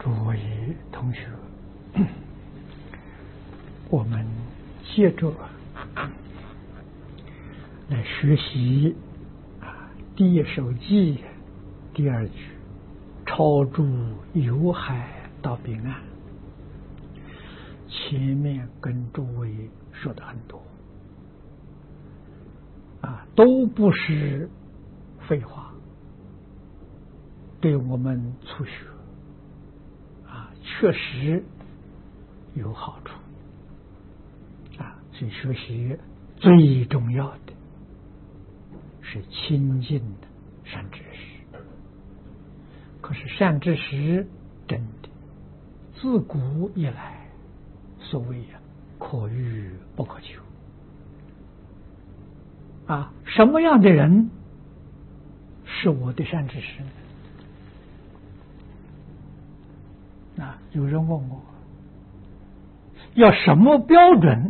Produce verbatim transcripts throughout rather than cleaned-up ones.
各位同学，我们接着来学习啊《第一首记》第二句“超诸有海到彼岸”。前面跟诸位说的很多啊，都不是废话，对我们初学啊确实有好处啊。所以学习最重要的是亲近的善知识。可是善知识真的自古以来所谓啊，可遇不可求啊！什么样的人是我的善知识呢？啊，有人问我，要什么标准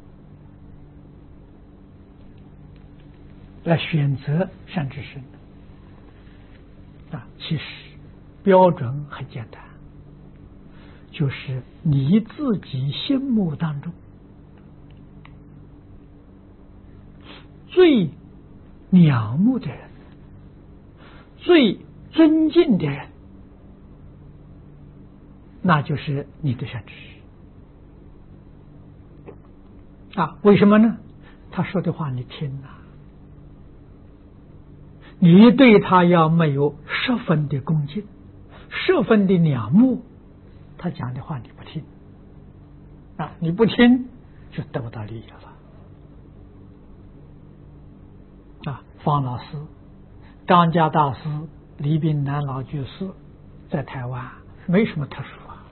来选择善知识呢？啊，其实标准很简单。就是你自己心目当中最仰慕的人，最尊敬的人，那就是你的善知识啊。为什么呢？他说的话你听啊，你对他要没有十分的恭敬，十分的仰慕，他讲的话你不听啊，你不听就得不到利益了啊。方老师、张家大师、李炳南老居士在台湾没什么特殊啊，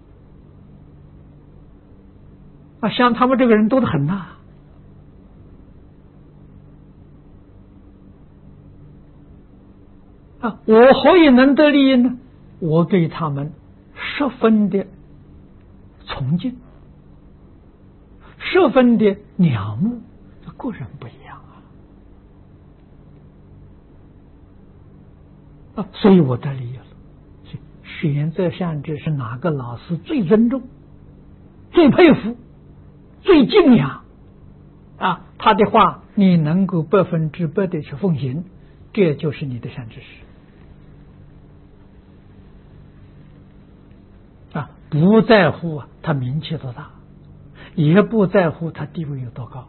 啊，像他们这个人多得很呐。啊，我何以能得利益呢？我对他们十分的崇敬，十分的仰慕，个人不一样啊！啊，所以我得利益了。选择善知识哪个老师最尊重、最佩服、最敬仰啊？他的话你能够百分之百的去奉行，这就是你的善知识。啊，不在乎啊，他名气多大，也不在乎他地位有多高。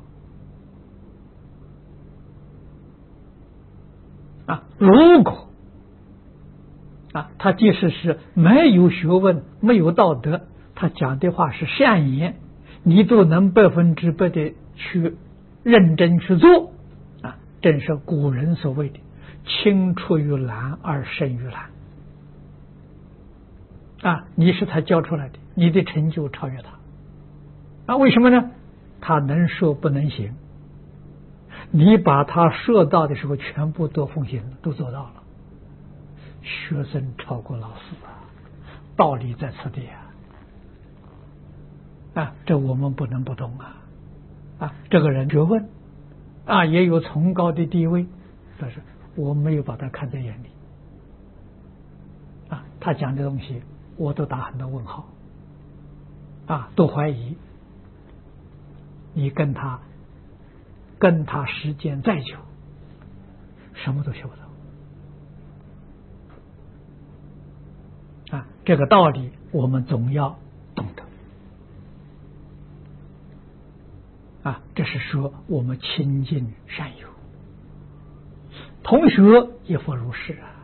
啊，如果啊，他即使是没有学问、没有道德，他讲的话是善言，你都能百分之百的去认真去做啊，正是古人所谓的“青出于蓝而胜于蓝”。啊，你是他教出来的，你的成就超越他啊？为什么呢？他能说不能行，你把他说到的时候全部都奉行了，都做到了。学生超过老师啊，道理在此地啊！啊，这我们不能不懂啊！啊，这个人学问啊，也有崇高的地位，但是我没有把他看在眼里啊，他讲的东西我都打很多问号啊，都怀疑。你跟他跟他时间再久，什么都学不到啊。这个道理我们总要懂得啊。这是说我们亲近善友，同学也复如是啊。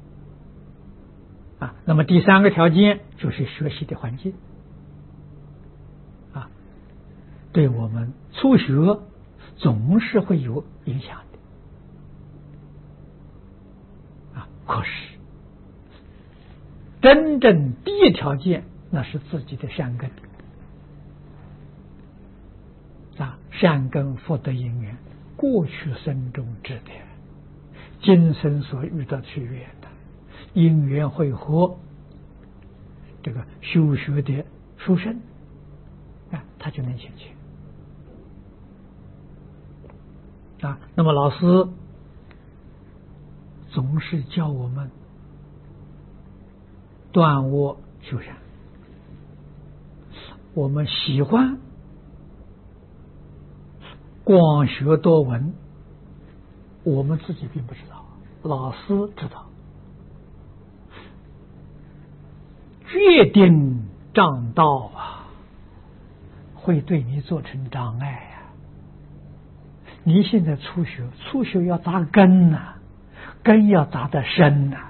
啊，那么第三个条件就是学习的环境啊，对我们初学总是会有影响的啊。可是真正第一条件，那是自己的善根啊，善根福德因缘，过去生中知的，今生所遇到去缘的。因缘会合，这个修学的书生啊，他就能显现啊。那么老师总是教我们断我修善。我们喜欢广学多闻，我们自己并不知道，老师知道。决定障道啊，会对你造成障碍啊。你现在初学，初学要扎根呐、啊，根要扎得深呐、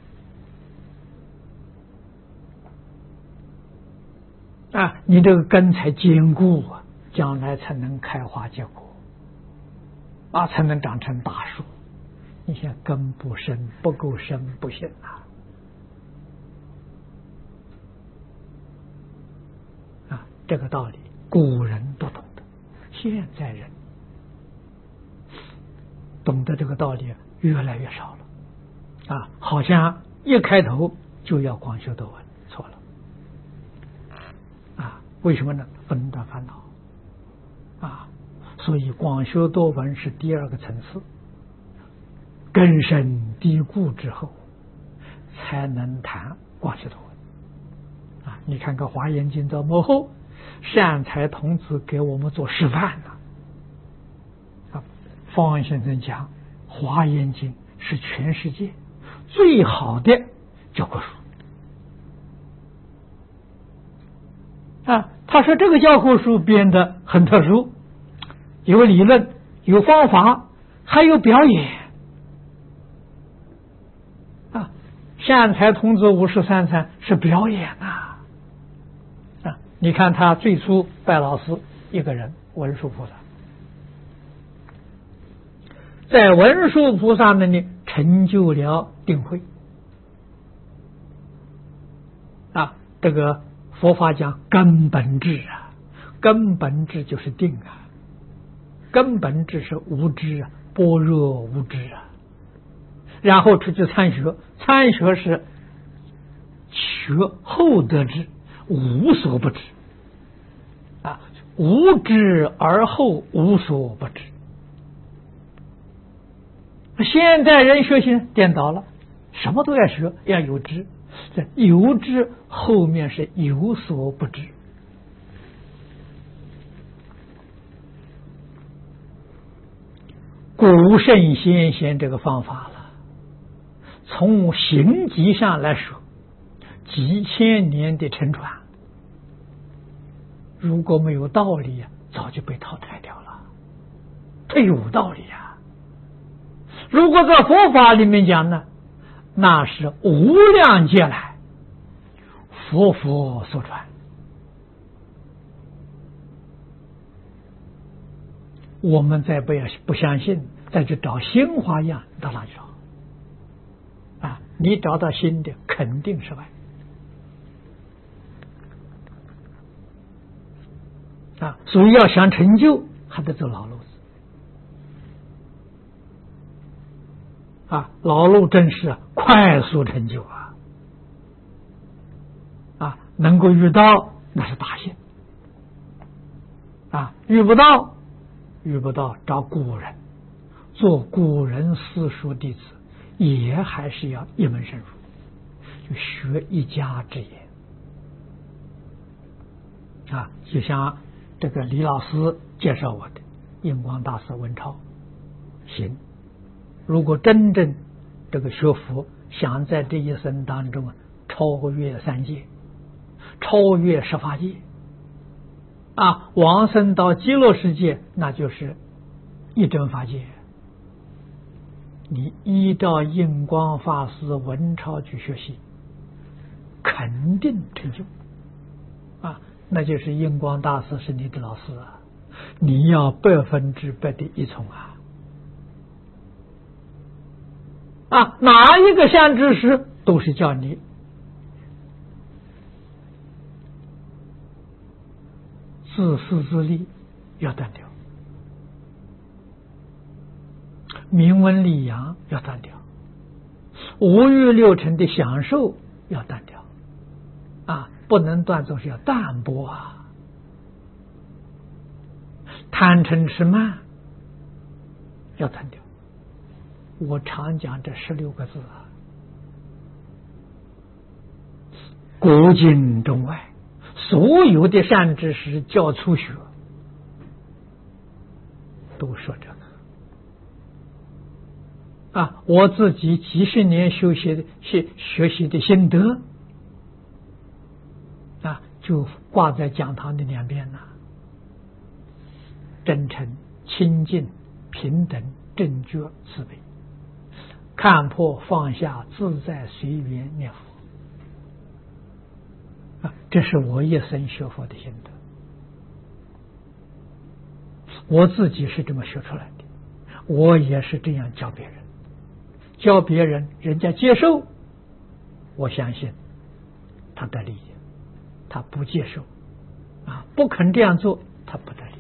啊。啊，你这个根才坚固啊，将来才能开花结果，啊，才能长成大树。你现在根不深，不够深不行啊。啊，这个道理古人都懂得，现在人懂得这个道理越来越少了。啊，好像一开头就要广修多闻，错了。啊，为什么呢？分段烦恼。啊，所以广修多闻是第二个层次，根深蒂固之后，才能谈广修多闻。啊，你看看《华严经》到幕后，善财童子给我们做示范了。啊，方先生讲，《华严经》是全世界最好的教科书。啊，他说这个教科书编得很特殊，有理论，有方法，还有表演。啊，善财童子五十三参是表演啊！啊，你看他最初拜老师一个人，文殊菩萨，在文殊菩萨那里成就了定慧。啊，这个佛法讲根本智啊，根本智就是定啊，根本智是无知啊，般若无知啊。然后出去参学，参学是学后得智，无所不知啊，无知而后无所不知。现在人学习颠倒了，什么都要学，要有知，这有知后面是有所不知。古圣先贤这个方法了，从行迹上来说，几千年的沉传，如果没有道理啊，早就被淘汰掉了。它有道理啊。如果在佛法里面讲呢，那是无量劫来佛佛所传。我们再不要不相信，再去找新花样，到哪里找？啊，你找到新的肯定失败。啊，所以要想成就，还得走老路子。啊，老路真是快速成就啊！啊，能够遇到那是大幸。啊，遇不到，遇不到找古人，做古人私塾弟子，也还是要一门深入，就学一家之言。啊，就像这个李老师介绍我的印光大师文超，行。如果真正这个学佛，想在这一生当中超越三界，超越十法界，啊，往生到极乐世界，那就是一真法界。你依照印光法师文超去学习，肯定成就。啊，那就是印光大师是你的老师啊，你要百分之百的依从啊。啊，哪一个善知识都是叫你自私自利要断掉，名闻利养要断掉，五欲六尘的享受要断掉。啊，不能断，总是要淡泊啊，贪嗔痴慢要断掉。我常讲这十六个字啊， 古今中外所有的善知识教初学，都说这个啊，我自己几十年修习的学学习的心得啊，就挂在讲堂的两边呐、啊。真诚、清净、平等、正觉、慈悲，看破放下，自在随缘念佛啊，这是我一生学佛的心得。我自己是这么学出来的，我也是这样教别人，教别人人家接受，我相信他得利益；他不接受啊，不肯这样做，他不得利益。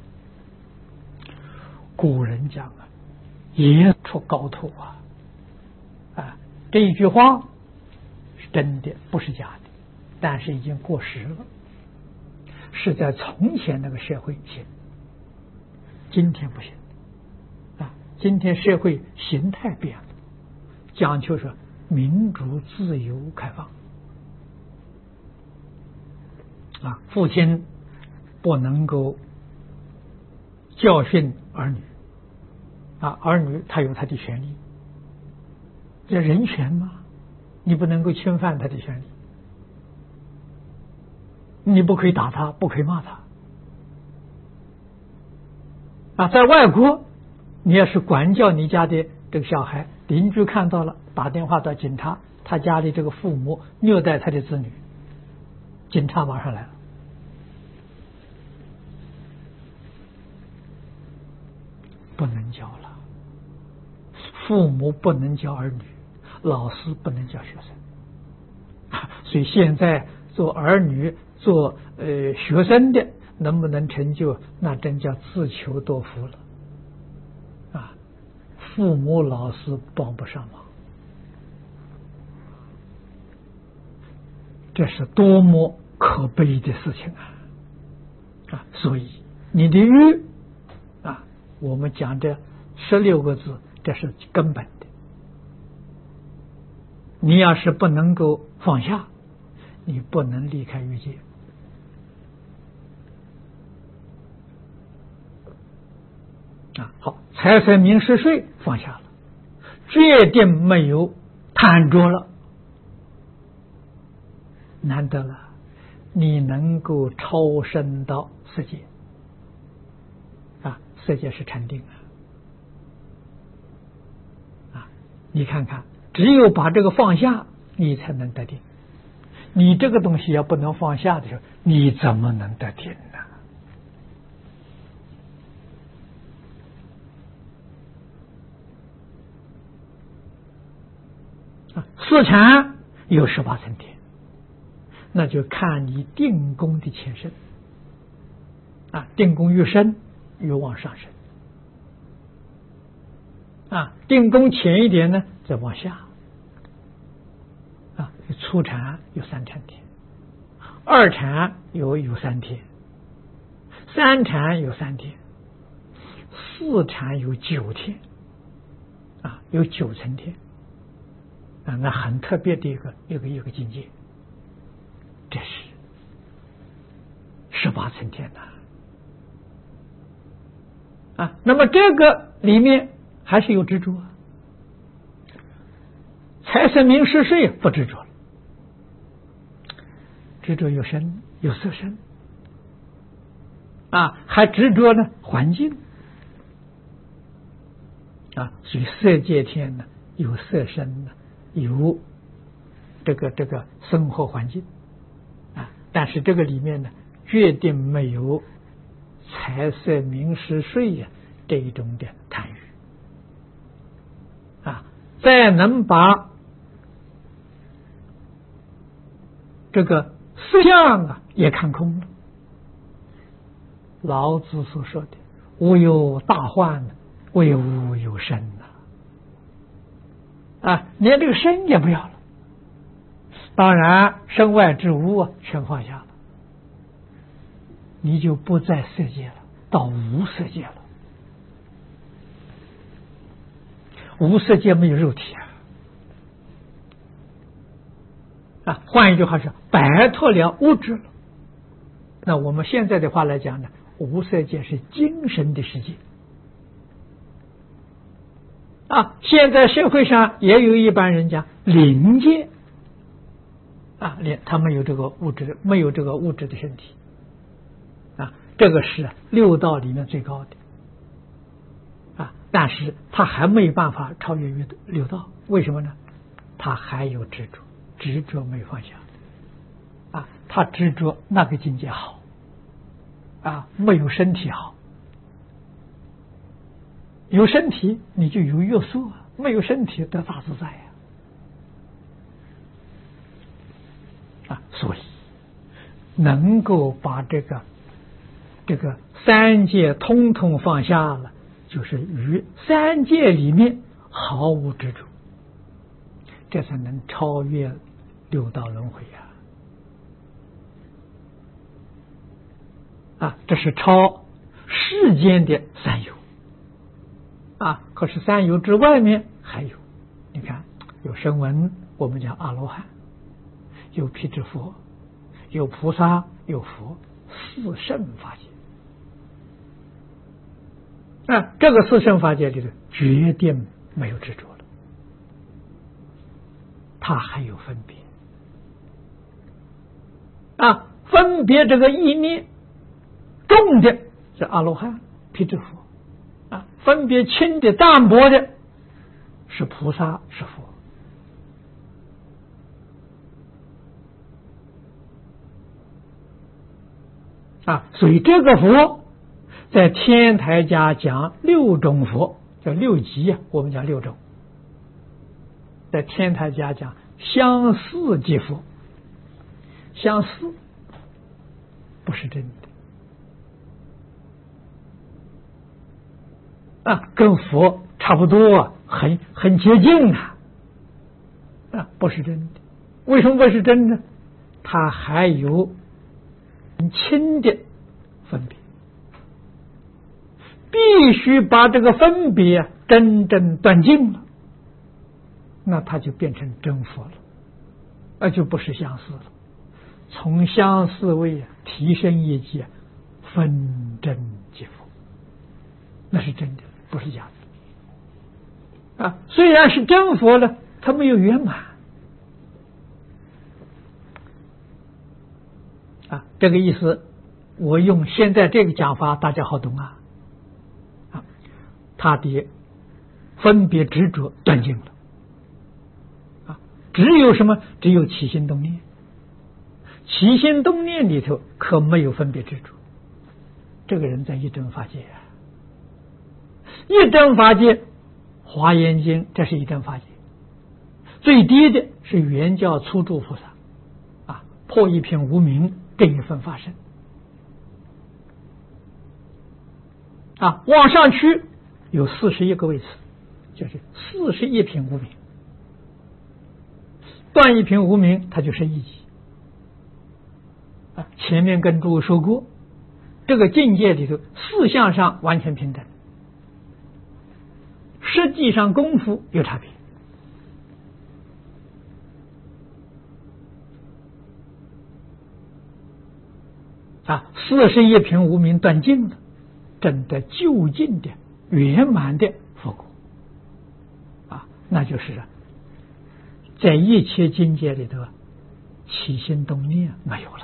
古人讲啊，也出高徒啊！啊，这一句话是真的，不是假的，但是已经过时了，是在从前那个社会行，今天不行啊！今天社会形态变了，讲求是民主、自由、开放啊，父亲不能够教训儿女啊，儿女他有他的权利，这人权嘛，你不能够侵犯他的权利，你不可以打他，不可以骂他啊。在外国，你要是管教你家的这个小孩，邻居看到了，打电话到警察，他家里这个父母虐待他的子女，警察马上来了。不能教了，父母不能教儿女，老师不能教学生，所以现在做儿女、做呃学生的能不能成就，那真叫自求多福了啊！父母、老师帮不上忙，这是多么可悲的事情啊！啊，所以你的欲。我们讲这十六个字，这是根本的。你要是不能够放下，你不能离开欲界啊。好，财色名食睡放下了，决定没有贪着了，难得了，你能够超生到世界。这就是禅定啊！啊，你看看，只有把这个放下，你才能得定。你这个东西要不能放下的时候，你怎么能得定呢？啊，四禅有十八层天，那就看你定功的前身啊，定功越深。越往上升啊，定功浅一点呢，再往下啊。初禅有三禅天，二禅有有三天，三禅有三天，四禅有九天啊，有九层天啊，那很特别的一个一个一个境界，这是十八层天呐。啊，那么这个里面还是有执着啊，财色名食睡不执着了，执着有身有色身啊，还执着呢环境啊，所以色界天呢有色身呢，有这个这个生活环境啊，但是这个里面呢，决定没有财色名食睡呀、啊、这一种的贪欲啊，再能把这个思想啊也看空了。老子所说的“无有大患，唯吾有身”呐，啊，连这个身也不要了。当然，身外之物啊，全放下了。你就不在色界了，到无色界了。无色界没有肉体啊， 啊，换一句话说，摆脱了物质了。那我们现在的话来讲呢，无色界是精神的世界啊。现在社会上也有一般人讲灵界啊，连他没有这个物质，没有这个物质的身体啊，这个是六道里面最高的啊，但是他还没有办法超越六道，为什么呢？他还有执着，执着没有放下啊，他执着那个境界好啊，没有身体好。有身体你就有约束啊，没有身体得大自在呀啊，所以能够把这个这个三界通通放下了，就是于三界里面毫无执着，这才能超越六道轮回呀！啊，这是超世间的三有啊。可是三有之外面还有，你看有声闻，我们讲阿罗汉，有辟支佛，有菩萨，有佛，四圣法界。啊，这个四圣法界里头决定没有执着了，它还有分别啊，分别这个意念重的是阿罗汉、辟支佛啊，分别轻的淡薄的是菩萨、是佛啊。所以这个佛在天台家讲六种佛，叫六级啊，我们讲六种，在天台家讲相似即佛，相似不是真的啊，跟佛差不多啊，很很接近啊，啊，不是真的。为什么不是真的？它还有很轻的分别，必须把这个分别真正断尽了，那它就变成真佛了，而就不是相似了。从相似位提升一级，分真即佛，那是真的，不是假的啊。虽然是真佛了，它没有圆满啊。这个意思，我用现在这个讲法，大家好懂啊。啊，他的分别执着断尽了啊，只有什么？只有起心动念。起心动念里头可没有分别执着，这个人在一真法界啊。一真法界，华严经这是一真法界，最低的是圆教初住菩萨啊，破一品无明这一份法身啊，往上去有四十一个位次，就是四十一品无明，断一品无明，它就是一级。前面跟诸位说过，这个境界里头四项上完全平等，实际上功夫有差别啊。四十一品无明断尽了，真的究竟的圆满的佛果啊，那就是在一切境界里头起心动念没有了。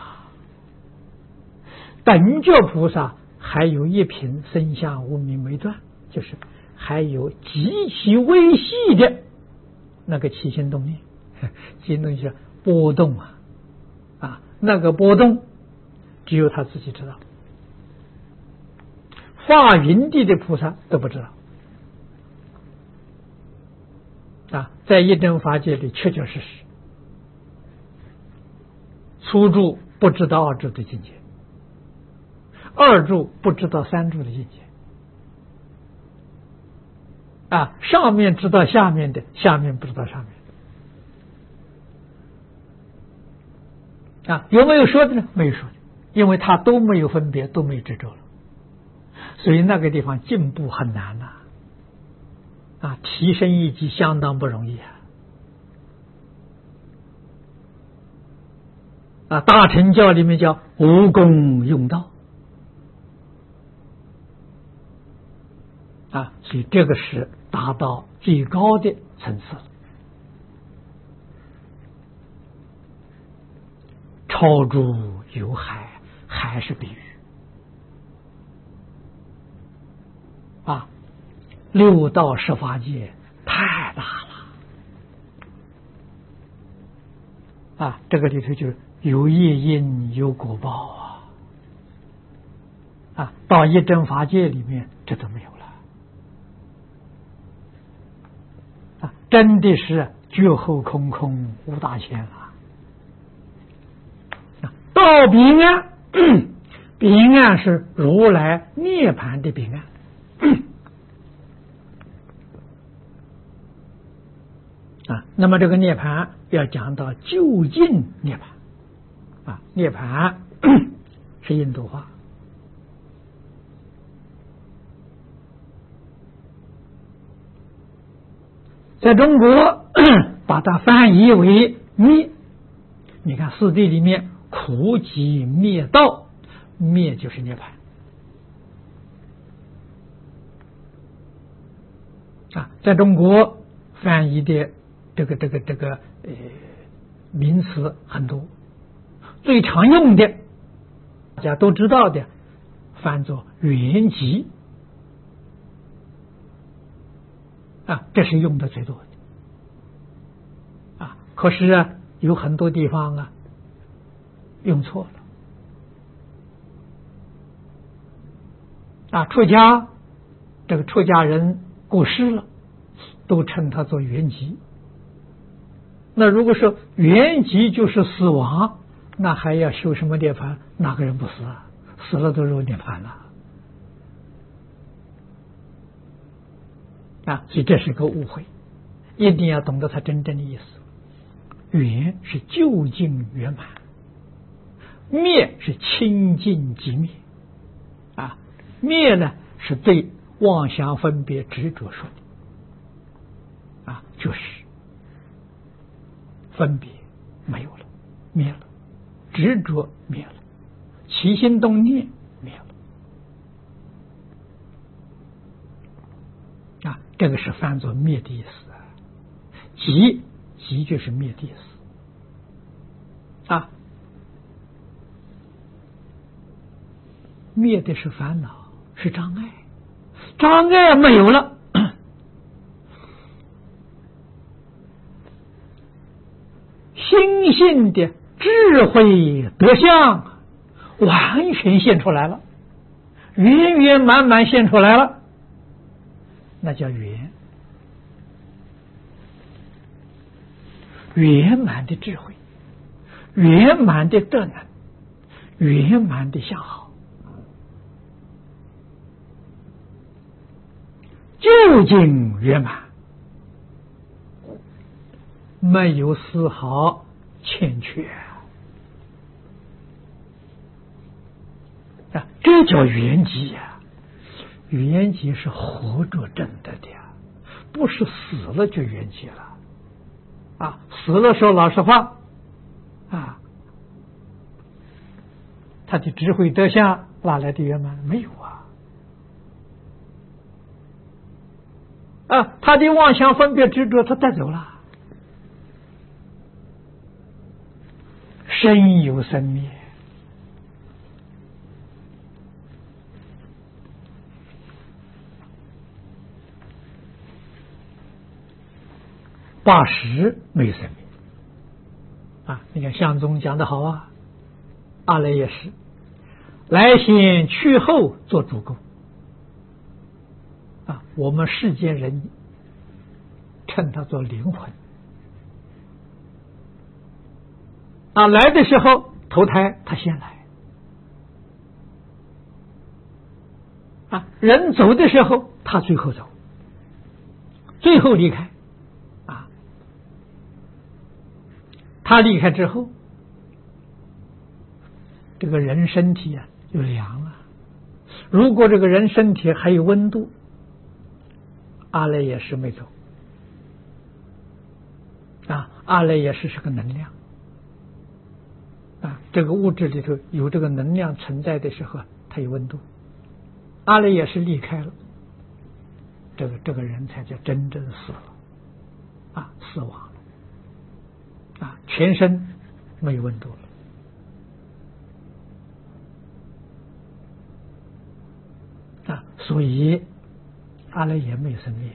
等觉菩萨还有一品生相无明没断，就是还有极其微细的那个起心动念，起心动念是波动啊啊，那个波动只有他自己知道，化云地的菩萨都不知道啊。在一真法界里确确实实，初住不知道二住的境界，二住不知道三住的境界啊，上面知道下面的，下面不知道上面的啊。有没有说的呢？没有说的，因为他都没有分别，都没有执着了，所以那个地方进步很难呐啊，提升一级相当不容易啊啊，大乘教里面叫无功用道啊，所以这个是达到最高的层次了，超诸有海，还是比喻啊，六道十法界太大了啊，这个里头就是有业因有果报啊啊，到一真法界里面这都没有了啊，真的是绝后空空无大千了。到彼岸，彼岸是如来涅槃的彼岸。啊，那么这个涅槃要讲到究竟涅槃啊，涅槃是印度话，在中国把它翻译为灭。你看四谛里面苦集灭道，灭就是涅槃啊，在中国翻译的这个这个这个呃名词很多，最常用的大家都知道的翻作圆寂啊，这是用的最多的啊。可是啊，有很多地方啊用错了啊，出家这个出家人过世了，都称他做圆寂。那如果说圆寂就是死亡，那还要修什么涅槃？哪个人不死啊？死了都入涅槃了啊！所以这是个误会，一定要懂得它真正的意思。圆是究竟圆满，灭是清净即灭啊。灭呢是对妄想分别执着说的啊，就是分别没有了，灭了，执着灭了，起心动念灭了啊，这个是翻作灭的意思啊。即即就是灭的意思啊，灭的是烦恼，是障碍，障碍没有了，心性的智慧德相完全现出来了，圆圆满满现出来了，那叫圆，圆满的智慧，圆满的德能，圆满的相好，究竟圆满，没有丝毫欠缺啊，这叫圆寂呀！圆寂是活着真的的呀，不是死了就圆寂了啊！死了说老实话啊，他的智慧德相哪来的圆满？没有啊！啊，他的妄想分别执着他带走了。生有生灭，八十没有生灭啊！你看相宗讲的好啊，阿赖耶识来先去后做主公啊，我们世间人称它做灵魂啊，来的时候投胎他先来啊，人走的时候他最后走，最后离开啊，他离开之后，这个人身体啊就凉了。如果这个人身体还有温度，阿赖耶识没走啊，阿赖耶识是个能量啊， 这个物质里头有这个能量存在的时候，它有温度。阿赖耶是离开了，这个这个人才叫真正死了，啊，死亡了，啊，全身没有温度了。啊，所以阿赖耶没有生灭，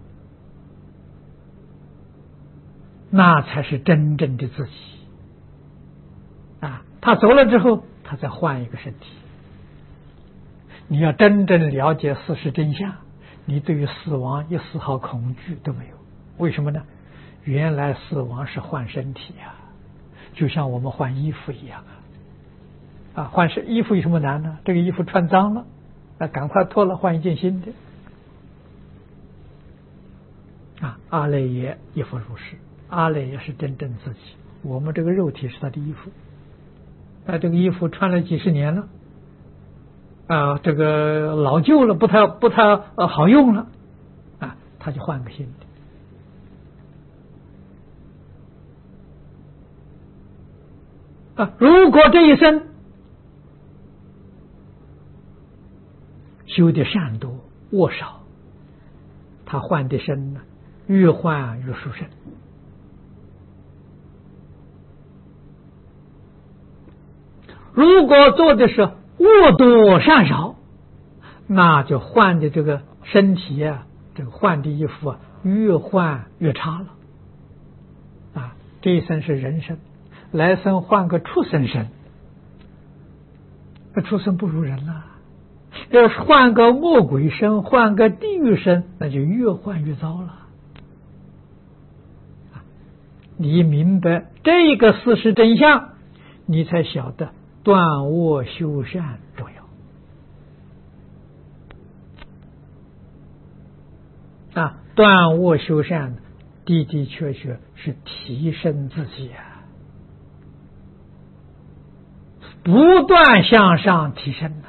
那才是真正的自己。啊，他走了之后，他再换一个身体。你要真正了解事实真相，你对于死亡一丝毫恐惧都没有。为什么呢？原来死亡是换身体呀，就像我们换衣服一样啊。啊，换身衣服有什么难呢？这个衣服穿脏了，那赶快脱了，换一件新的。啊，阿赖耶亦复如是，阿赖耶是真正自己，我们这个肉体是他的衣服。那这个衣服穿了几十年了，啊，这个老旧了，不太不太呃好用了，啊，他就换个新的。啊，如果这一生修的善多恶少，他换的身呢，越换越殊胜。如果做的是恶多善少，那就换的这个身体啊，这个换的衣服啊，越换越差了。啊，这一生是人生，来生换个畜生身，那畜生不如人了。要是换个魔鬼身，换个地狱身，那就越换越糟了。你明白这个事实真相，你才晓得断恶修善重要。啊，断恶修善的的确确是提升自己啊，不断向上提升啊。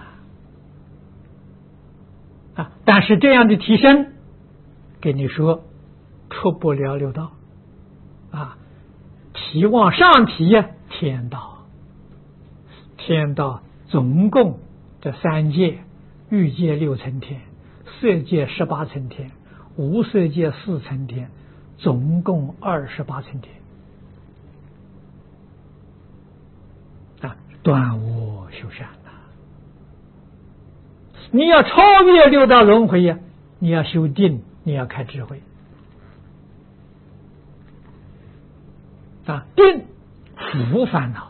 啊，但是这样的提升，给你说出不了六道啊，提往上提呀，天道，天道总共这三界，欲界六层天，色界十八层天，无色界四层天，总共二十八层天啊，断恶修善呐。你要超越六道轮回呀，你要修定，你要开智慧啊，定伏烦恼，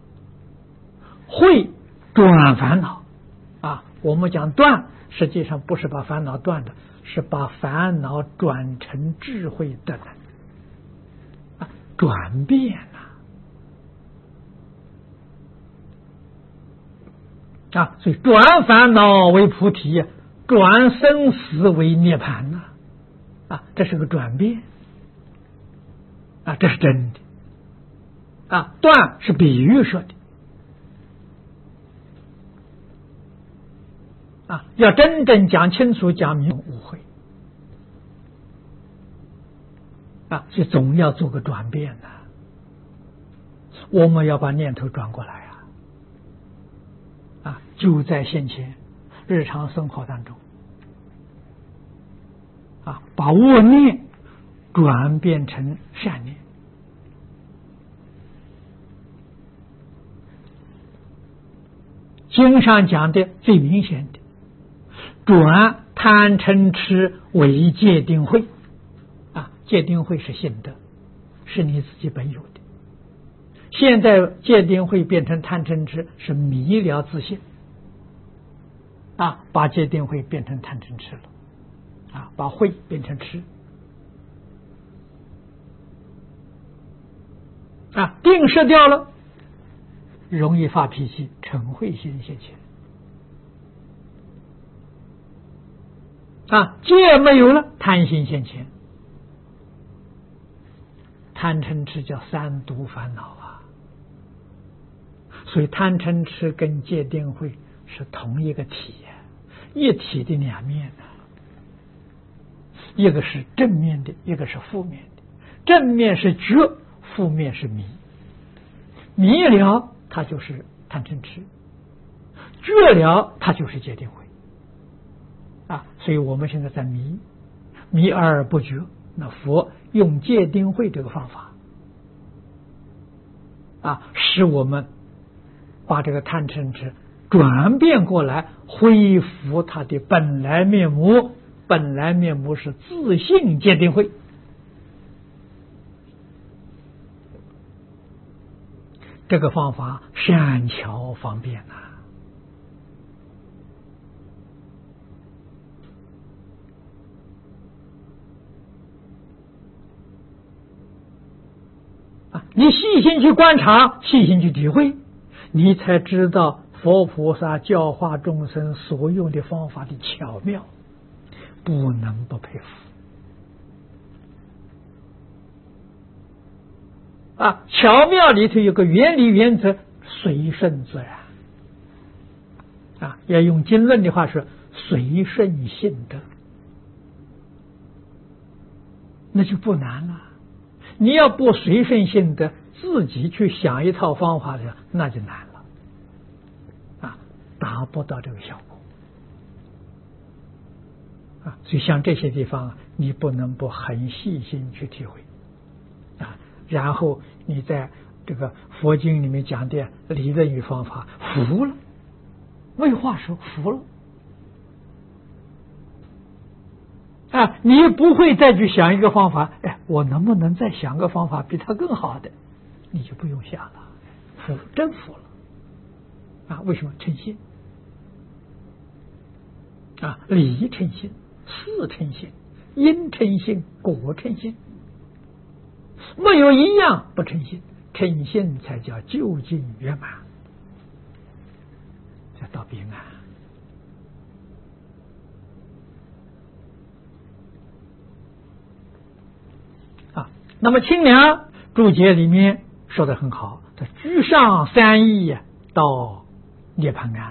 慧转烦恼啊。我们讲断，实际上不是把烦恼断的，是把烦恼转成智慧的能啊，转变啊。啊，所以转烦恼为菩提，转生死为涅槃呐！啊，这是个转变啊，这是真的啊。断是比喻说的啊，要真正讲清楚、讲明误会啊，所以总要做个转变呐。我们要把念头转过来啊。啊，就在现前日常生活当中啊，把恶念转变成善念。经上讲的最明显的，转贪嗔痴为戒定慧啊，戒定慧是性德，是你自己本有的。现在戒定慧变成贪嗔痴，是迷了自性啊，把戒定慧变成贪嗔痴了啊，把慧变成痴啊，定失掉了，容易发脾气，嗔恚心现前啊，戒没有了，贪心现前，贪嗔痴叫三毒烦恼啊。所以贪嗔痴跟戒定慧是同一个体呀、啊，一体的两面啊，一个是正面的，一个是负面的。正面是觉，负面是迷，迷了它就是贪嗔痴；绝了，它就是戒定慧。啊，所以我们现在在迷，迷而不觉。那佛用戒定慧这个方法，啊，使我们把这个贪嗔痴转变过来，恢复它的本来面目。本来面目是自性戒定慧。这个方法善巧方便呐、啊！你细心去观察，细心去体会，你才知道佛菩萨教化众生所用的方法的巧妙，不能不佩服。啊，巧妙里头有个原理原则，随顺自然。啊，要用经论的话说，随顺性德，那就不难了。你要不随顺性德，自己去想一套方法的，那就难了。啊，达不到这个效果。啊，所以像这些地方，你不能不很细心去体会。啊，然后你在这个佛经里面讲的理论与方法服了，为话说服了啊，你不会再去想一个方法，哎，我能不能再想个方法比它更好的？你就不用想了，服真服了啊！为什么？称心啊，理称心，事称心，因称心，果称心。没有一样不称心，称心才叫究竟圆满，才到彼岸。啊，那么清凉注解里面说得很好，他居上三义到涅槃岸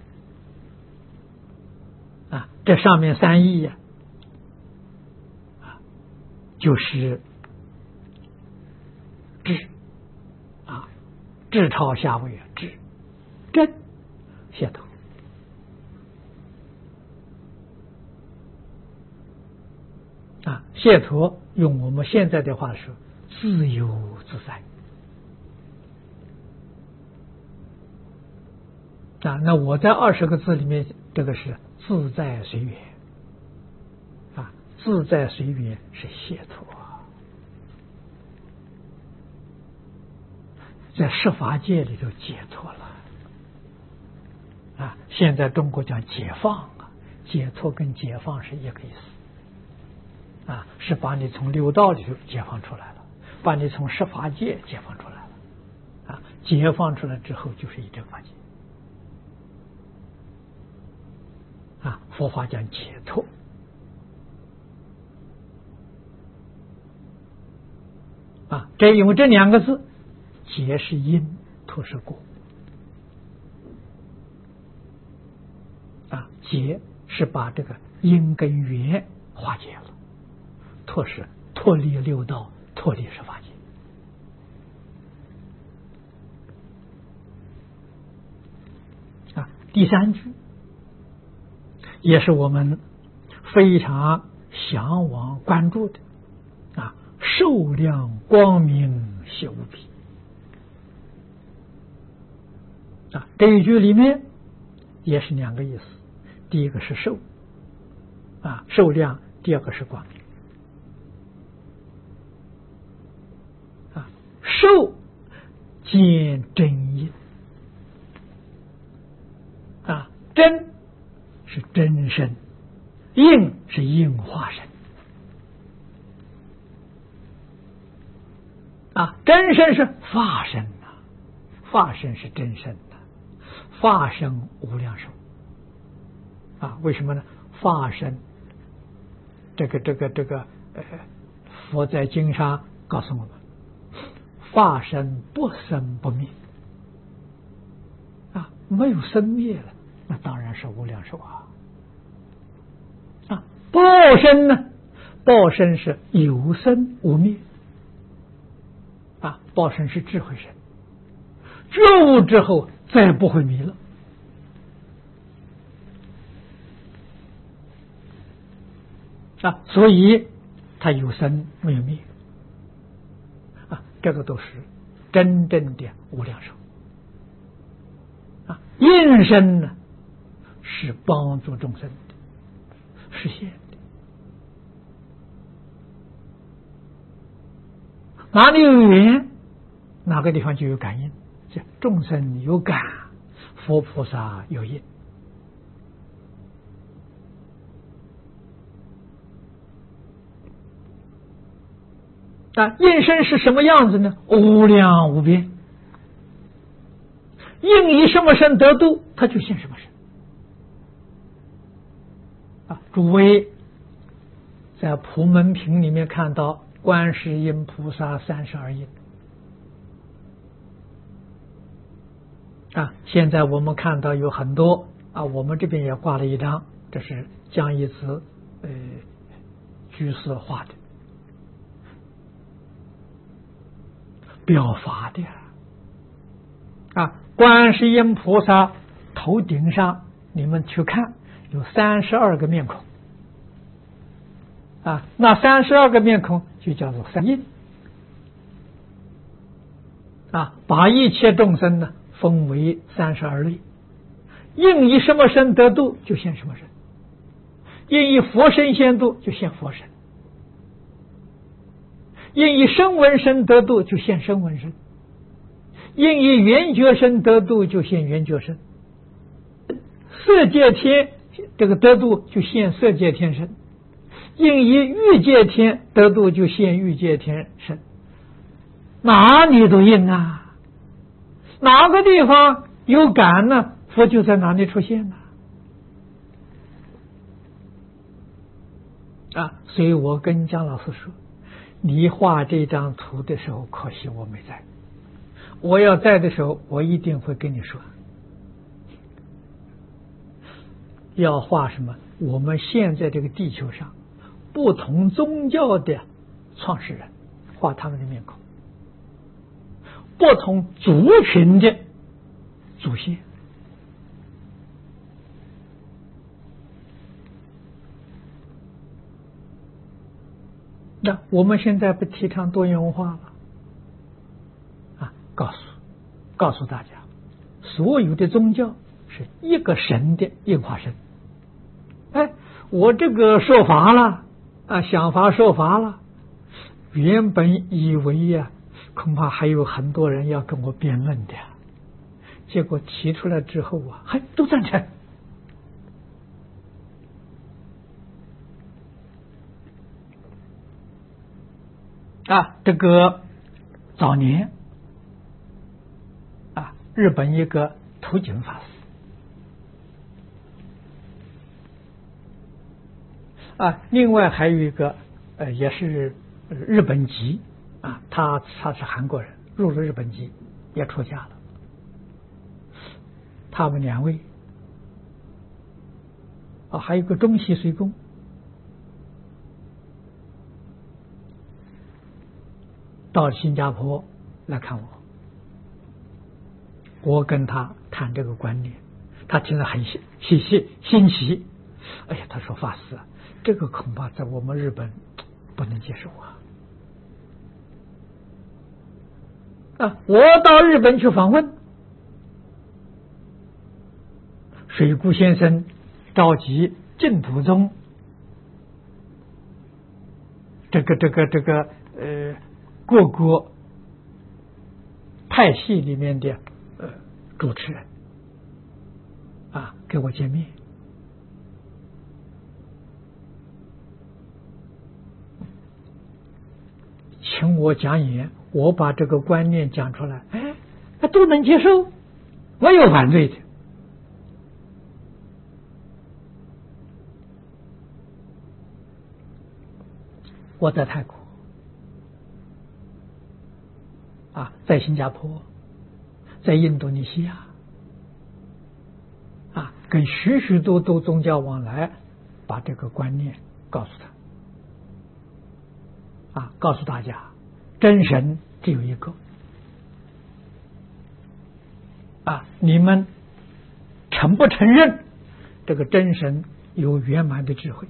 啊，这上面三义呀，啊，就是智啊，智超下位啊，智真解脱啊，解脱用我们现在的话说，自由自在啊。那我在二十个字里面，这个是自在随缘啊，自在随缘是解脱。在十法界里头解脱了啊！现在中国讲解放啊，解脱跟解放是一个意思啊，是把你从六道里头解放出来了，把你从十法界解放出来了啊！解放出来之后就是一真法界啊！佛法讲解脱啊，这因为这两个字。解是因，脱是果啊，解是把这个因跟缘化解了，脱是脱离六道，脱离十法界啊。第三句也是我们非常向往关注的啊，寿量光明显无比。啊，这一句里面也是两个意思，第一个是寿啊，寿量；第二个是光明啊。寿见真因啊，真是真身，应是应化身啊，真身是法身呐，法身是真身。法身无量寿啊，为什么呢？法身这个这个这个呃，佛在经上告诉我们，法身不生不灭啊，没有生灭了，那当然是无量寿啊。啊，报身呢？报身是有生无灭啊，报身是智慧身。 觉悟之后再不会迷了。啊，所以他有生没有灭啊，这个都是真正的无量寿啊。应身呢是帮助众生的实现的，哪里有缘，哪个地方就有感应。这众生有感，佛菩萨有应。啊，应身是什么样子呢？无量无边，应以什么身得度，他就现什么身。啊，诸位在普门品里面看到观世音菩萨三十二应。啊，现在我们看到有很多啊，我们这边也挂了一张，这是江一慈呃居士画的。表法的啊，观世音菩萨头顶上，你们去看，有三十二个面孔啊，那三十二个面孔就叫做三应啊，把一切众生呢分为三十二类，应以什么身得度就现什么身，应以佛身现度就现佛身，应以声闻身得度就现声闻身，应以缘觉身得度就现缘觉身，色界天这个得度就现色界天身，应以欲界天得度就现欲界天身，哪里都应啊，哪个地方有感呢，佛就在哪里出现呢？啊，所以我跟姜老师说，你画这张图的时候，可惜我没在。我要在的时候，我一定会跟你说，要画什么？我们现在这个地球上不同宗教的创始人，画他们的面孔；不同族群的祖先。那我们现在不提倡多元文化了啊？告诉告诉大家，所有的宗教是一个神的应化身。哎，我这个受罚了啊，想法受罚了，原本以为呀、啊，恐怕还有很多人要跟我辩论的，结果提出来之后啊，还都赞成。啊，这个早年啊，日本一个土井法师啊，另外还有一个呃，也是日本籍啊，他他是韩国人，入了日本籍，也出家了。他们两位啊，还有一个中西随公。到新加坡来看我，我跟他谈这个观念，他听了很稀稀新奇。哎呀，他说法师啊，这个恐怕在我们日本不能接受啊！啊，我到日本去访问，水谷先生召集净土宗这个这个这个呃。各个派系里面的呃主持人啊，跟我见面，请我讲演，我把这个观念讲出来，哎，他都能接受，没有反对的。我在泰国。啊，在新加坡，在印度尼西亚，啊，跟许许多多宗教往来，把这个观念告诉他，啊，告诉大家，真神只有一个， 啊，你们承不承认这个真神有圆满的智慧，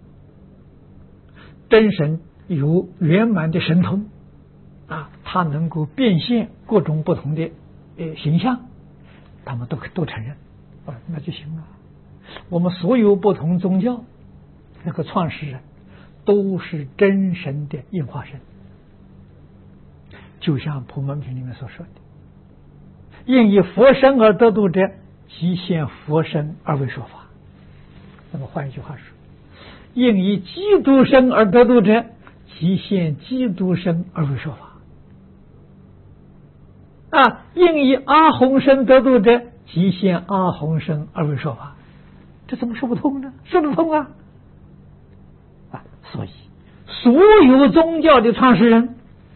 真神有圆满的神通啊，他能够变现各种不同的呃形象，他们都都承认啊，那就行了。我们所有不同宗教那个创始人都是真神的应化身，就像普门品里面所说的，应以佛身而得度者，即现佛身而为说法。那么换一句话说，应以基督身而得度者，即现基督身而为说法。啊，应以阿洪身得度者，即现阿洪身而为说法。这怎么说不通呢？说得通啊！啊，所以所有宗教的创始人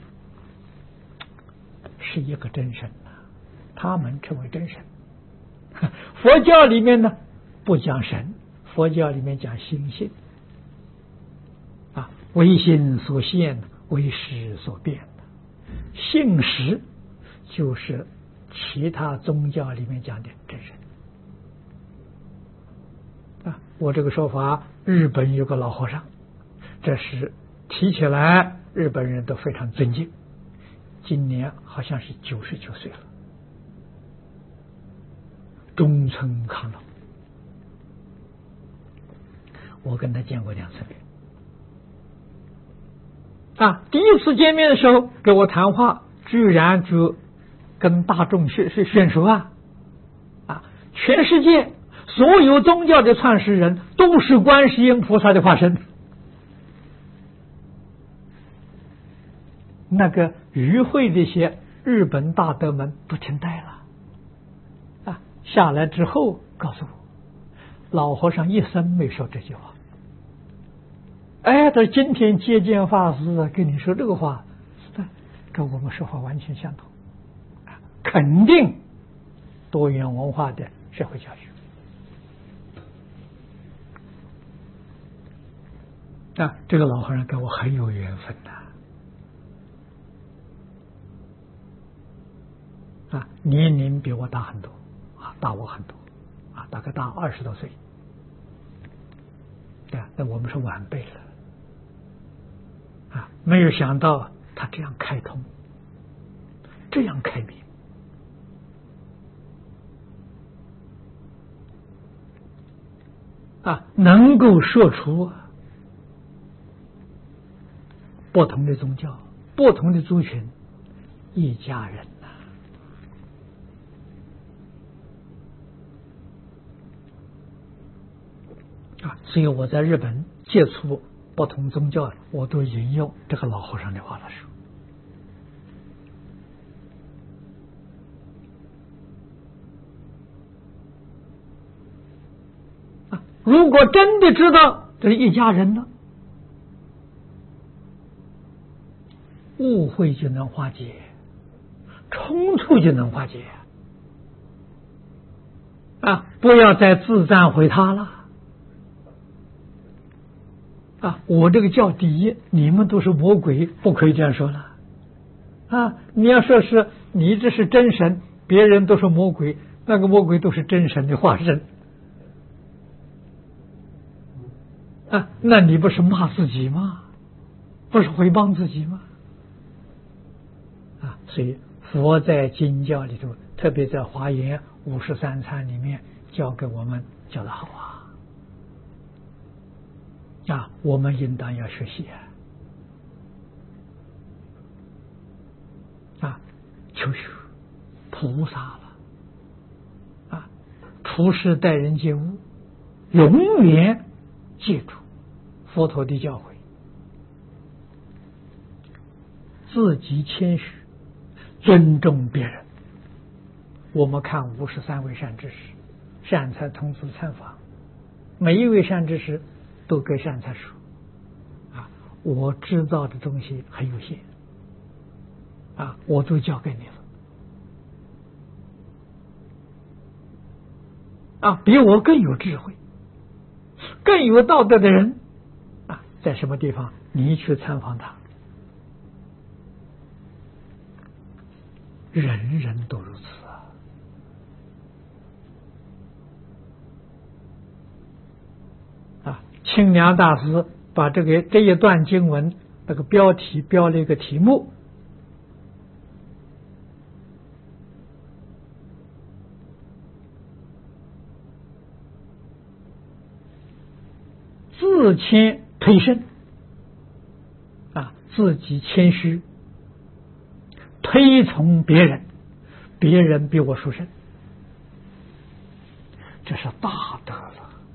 是一个真神啊，他们称为真神。佛教里面呢不讲神，佛教里面讲心性啊，唯心所现，唯识所变。性识就是其他宗教里面讲的真神啊。我这个说法，日本有个老和尚，这是提起来日本人都非常尊敬，今年好像是九十九岁了，中村康老。我跟他见过两次面啊，第一次见面的时候跟我谈话，居然就跟大众是是宣说啊啊，全世界所有宗教的创始人都是观世音菩萨的化身。那个与会的一些日本大德们都听呆了啊，下来之后告诉我，老和尚一生没说这句话。哎，他今天接见法师跟你说这个话，跟我们说法完全相同，肯定多元文化的社会教育啊，这个老和尚跟我很有缘分的啊，年龄比我大很多啊，大我很多啊，大概大二十多岁啊，那我们是晚辈了啊，没有想到他这样开通，这样开明啊，能够说出不同的宗教、不同的族群一家人呐、啊！啊，所以我在日本接触不同宗教，我都引用这个老和尚的话来说。啊，如果真的知道这是一家人呢，误会就能化解，冲突就能化解啊！不要再自赞毁他了啊！我这个叫第一，你们都是魔鬼，不可以这样说了啊！你要说是你这是真神，别人都是魔鬼，那个魔鬼都是真神的化身啊！那你不是骂自己吗？不是诽谤自己吗？啊！所以佛在经教里头，特别在华严五十三参里面教给我们教得好啊！啊，我们应当要学习啊！啊，求求菩萨了啊！处事待人接物，永远记住佛陀的教诲，自己谦虚，尊重别人。我们看五十三位善知识，善财童子参访，每一位善知识都跟善财说啊，我知道的东西很有限啊，我都教给你了啊，比我更有智慧、更有道德的人啊，在什么地方你去参访他，人人都如此啊清凉大师把这个这一段经文那个标题标了一个题目，自谦推升啊，自己谦虚，推崇别人，别人比我殊胜，这是大德了。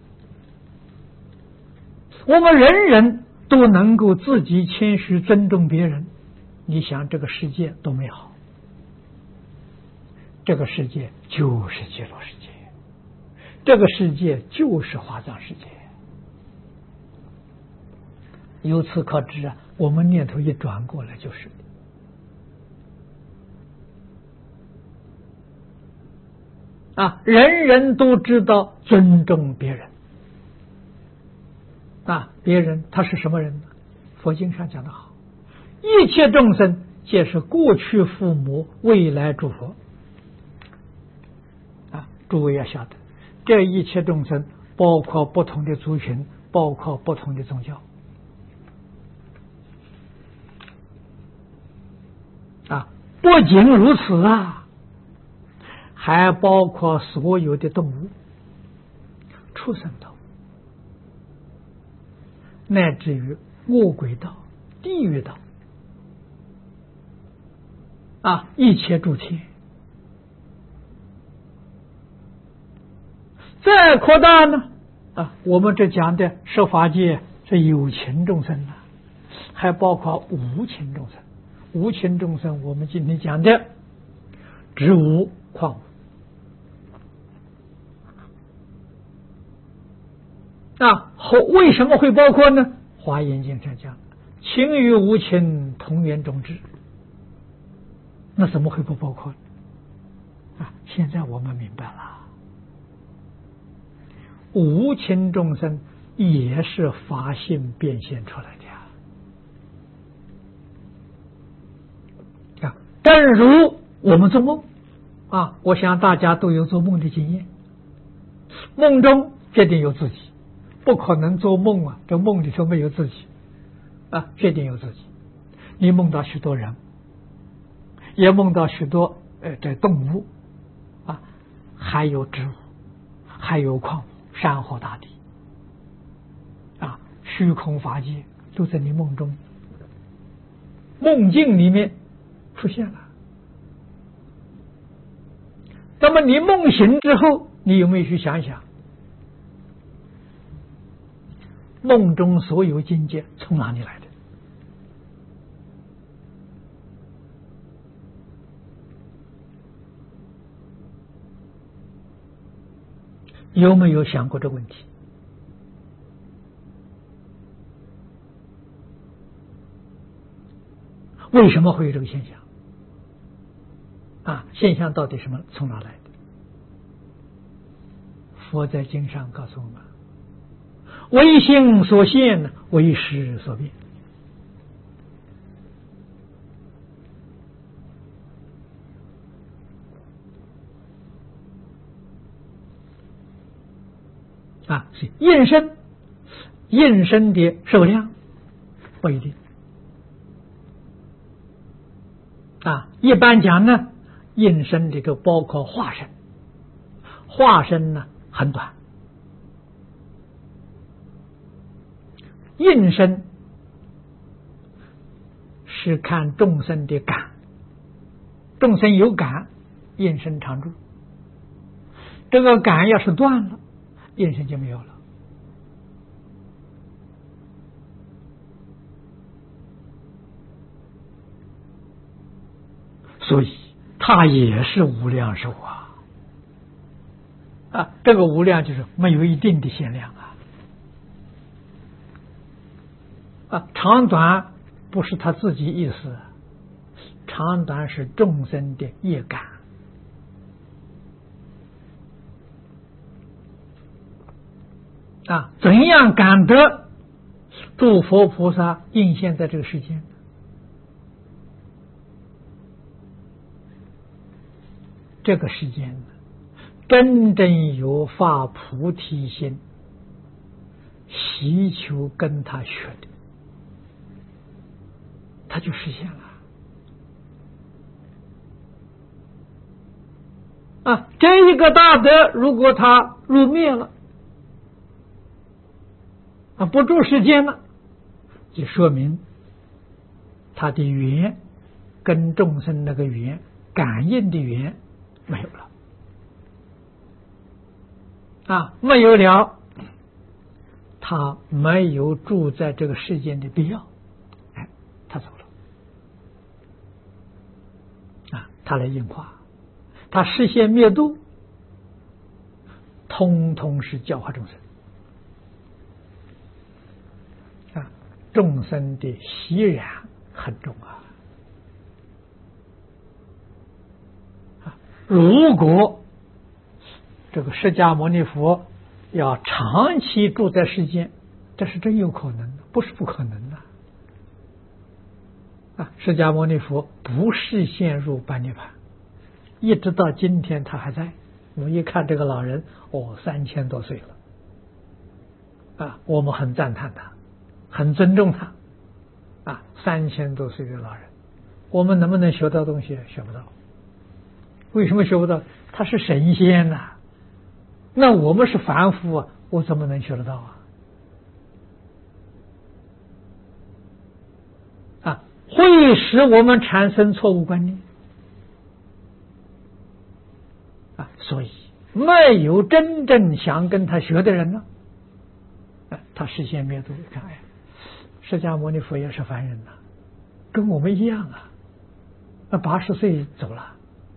我们人人都能够自己谦虚尊重别人，你想这个世界多美好，这个世界就是极乐世界，这个世界就是华藏世界。由此可知啊，我们念头一转过来就是啊，人人都知道尊重别人啊，别人他是什么人呢？佛经上讲得好，一切众生皆是过去父母，未来诸佛啊。诸位要晓得，这一切众生包括不同的族群，包括不同的宗教啊。不仅如此啊，还包括所有的动物、畜生道，乃至于恶鬼道、地狱道啊，一切诸天。再扩大呢啊，我们这讲的十法界是有情众生啊，还包括无情众生。无情众生，我们今天讲的植物、矿物啊，为什么会包括呢？华严经上讲，情与无情同源种质，那怎么会不包括呢？啊，现在我们明白了，无情众生也是法性变现出来的呀。啊，正如我们做梦啊，我想大家都有做梦的经验，梦中决定有自己，不可能做梦啊，这梦里头没有自己啊，决定有自己。你梦到许多人，也梦到许多呃这动物啊，还有植物，还有矿物、山河大地啊，虚空法界都在你梦中、梦境里面出现了。那么你梦醒之后，你有没有去想想，梦中所有境界从哪里来的？有没有想过这个问题？为什么会有这个现象？啊，现象到底什么从哪来的？佛在经上告诉我们，唯心所现，唯识所变。啊，是应身，应身的受量不一定啊。一般讲呢，应身这个包括化身，化身呢很短，应身是看众生的感，众生有感，应身常住。这个感要是断了，应身就没有了。所以它也是无量寿啊！啊，这个无量就是没有一定的限量啊！啊，长短不是他自己意思，长短是众生的业感。啊，怎样感得诸佛菩萨应现在这个世间？这个世间真正有发菩提心， 希求跟他学的，他就实现了。啊，这一个大德，如果他入灭了，啊，不住世间了，就说明他的缘跟众生那个缘感应的缘没有了。啊，没有了，他没有住在这个世间的必要，哎，他走了。啊，他来应化，他实现灭度，通通是教化众生。啊，众生的习染很重啊。啊，如果这个释迦牟尼佛要长期住在世间，这是真有可能的，不是不可能的。啊，释迦牟尼佛不是陷入般涅槃，一直到今天他还在。我们一看这个老人，哦，三千多岁了，啊，我们很赞叹他，很尊重他，啊，三千多岁的老人，我们能不能学到东西？学不到。为什么学不到？他是神仙呐、啊。那我们是凡夫啊，我怎么能学得到啊？啊，会使我们产生错误观念啊，所以没有真正想跟他学的人呢，啊，他实现灭度，看哎，释迦牟尼佛也是凡人呐、啊，跟我们一样啊，那八十岁走了，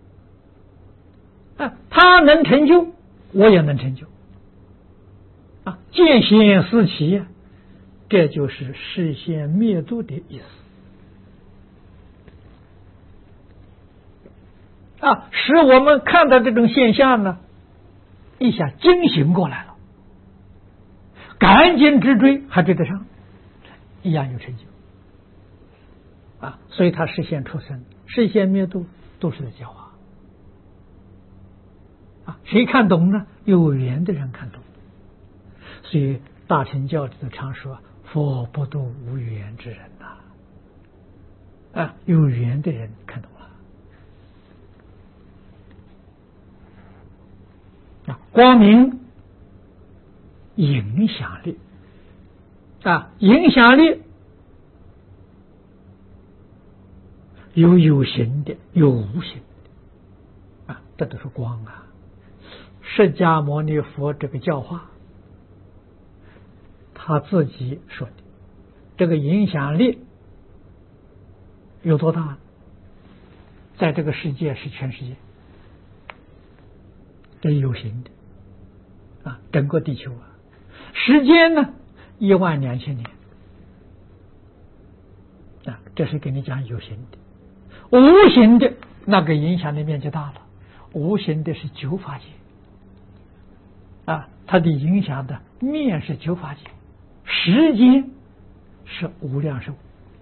啊，他能成就。我也能成就啊！见贤思齐，这就是实现灭度的意思啊！使我们看到这种现象呢，一下惊醒过来了，赶紧直追，还追得上，一样有成就啊！所以他实现出生、实现灭度，都是在教化。啊，谁看懂呢？有缘的人看懂。所以大乘教里头常说：“佛不度无缘之人呐。”啊，有缘的人看懂了。啊，光明影响力啊，影响力有有形的，有无形的啊，这都是光啊。释迦牟尼佛这个教化，他自己说的，这个影响力有多大？在这个世界是全世界，这有形的啊，整个地球啊，时间呢一万两千年啊，这是给你讲有形的。无形的那个影响力面积大了，无形的是九法界。啊，它的影响的面是九法界，时间是无量寿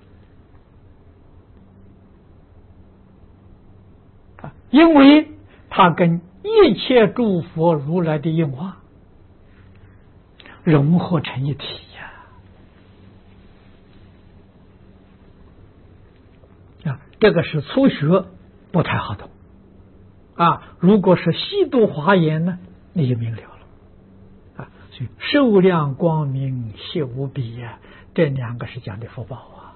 啊，因为它跟一切诸佛如来的应化融合成一体呀、啊。这个是初学不太好懂啊，如果是细读华严呢，你就明了了。寿量光明悉无比呀、啊，这两个是讲的福报啊。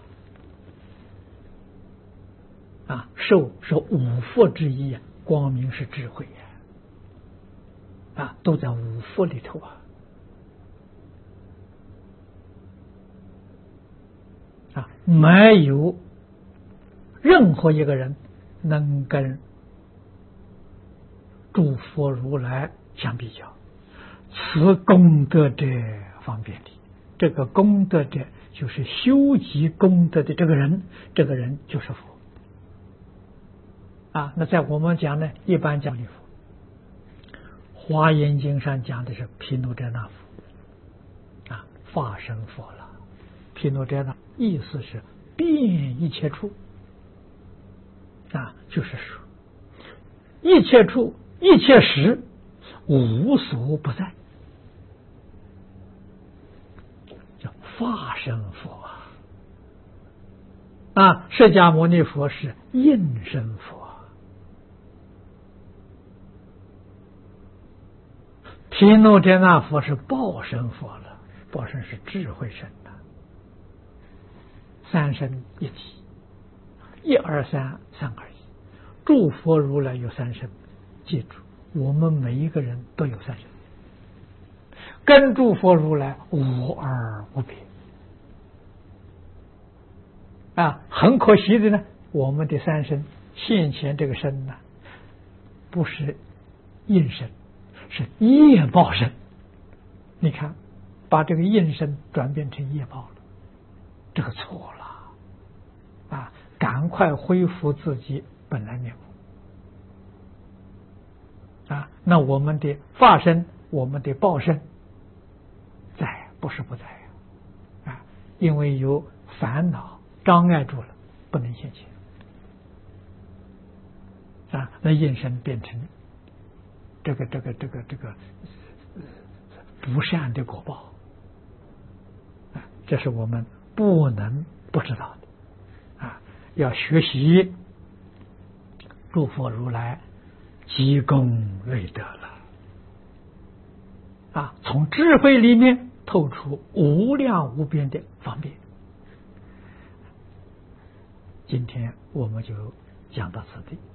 啊，寿是五福之一啊，光明是智慧呀、啊，啊，都在五福里头啊。啊，没有任何一个人能跟诸佛如来相比较。此功德者方便力，这个功德者就是修集功德的这个人，这个人就是佛啊。那在我们讲呢，一般讲的佛，华严经上讲的是毗卢遮那佛啊，化身佛了。毗卢遮那意思是遍一切处啊，就是说一切处一切时无所不在。 法身佛啊，啊，释迦牟尼佛是应身佛，毗卢遮那佛是报身佛了，报身是智慧身的，三身一体，一二三，三二一。诸佛如来有三身，记住，我们每一个人都有三身，跟诸佛如来无二无别。啊，很可惜的呢，我们的三身现前这个身呢，不是应身，是业报身。你看，把这个应身转变成业报了，这个错了啊！赶快恢复自己本来面目啊！那我们的法身，我们的报身，在不是不在啊？因为有烦恼障碍住了，不能现前啊！那应身变成这个这个这个这个不善的果报啊！这是我们不能不知道的啊！要学习诸佛如来积功累德了啊！从智慧里面透出无量无边的方便。今天我们就讲到此地。